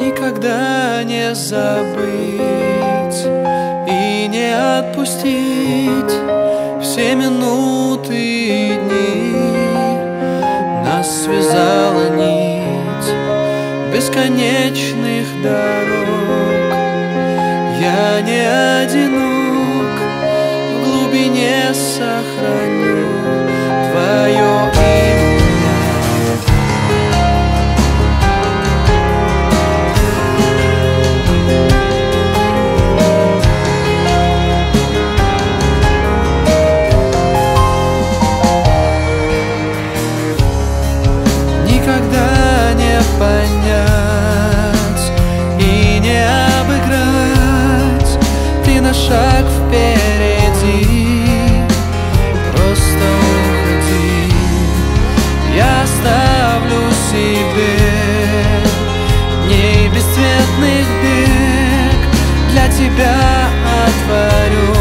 никогда не забыть и не отпустить все минуты и дни. Нас связала нить бесконечных дорог. Я не одинок, в глубине сохраню твое имя. Никогда не понять и не обыграть, ты на шаг впереди, просто уходи. Я оставлю себе дней бесцветных бег, для тебя отворю